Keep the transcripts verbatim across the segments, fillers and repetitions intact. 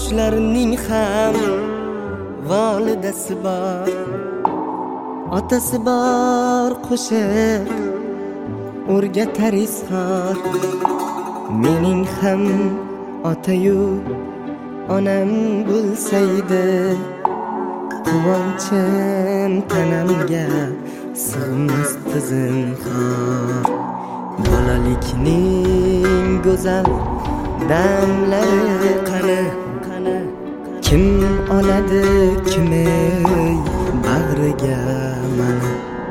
Qushlarning ham volidasi bor, otasi bor qo'shiq o'rgatar izhor. Mening ham otayu onam bo'lsaydi, quvonchim tanamga sig'masdi zinhor. Bolalikning go'zal damlari qani, kim oladi kim ey bag'riga mani.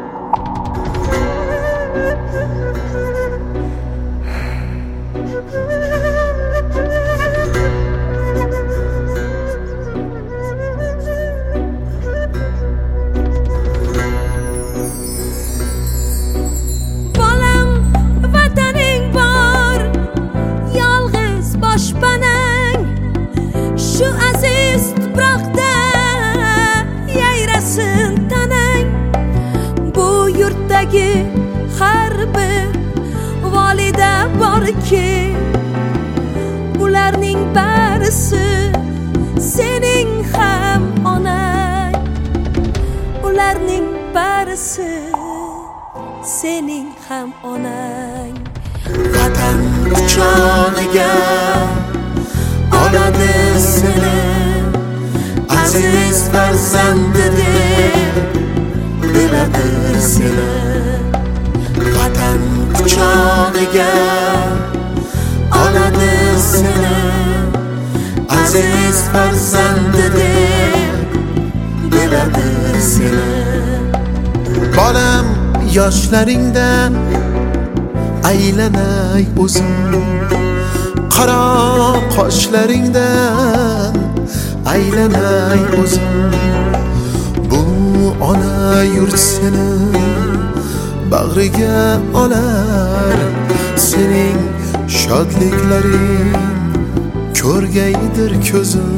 Şu aziz tuproqda yayrasın tanang. Bu yurtdagi har bir volida borki, ularning barisi sening ham onang. Ularning barisi sening ham onang. Vatan quchog'iga oladi seni, aziz farzandi deb biladir seni. Vatan quchog'iga oladi seni, aziz farzandi deb biladir seni. Bolam yoshlaringdan aylanay o'zim, qaro qoshlaringdan aylanay o'zim. Bu ona yurt seni bag'riga olar, sening shodliklaring ko'rgaydir ko'zim.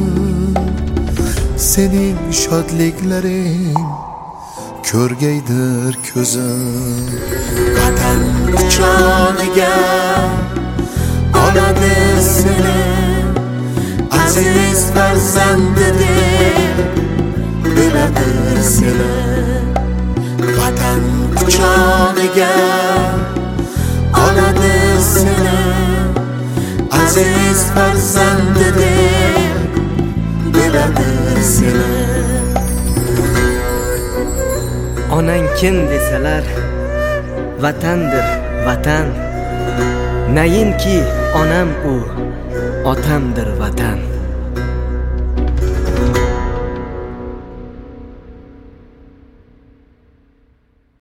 Sening shodliklaring ko'rgaydir ko'zim. Vatan quchog'iga oladi seni, aziz farzandi deb biladir seni. Vatan quchog'iga oladi seni, aziz farzandi deb biladir seni. Onang kim desalar vatandir vatan, nayinki onam u, otamdir vatan.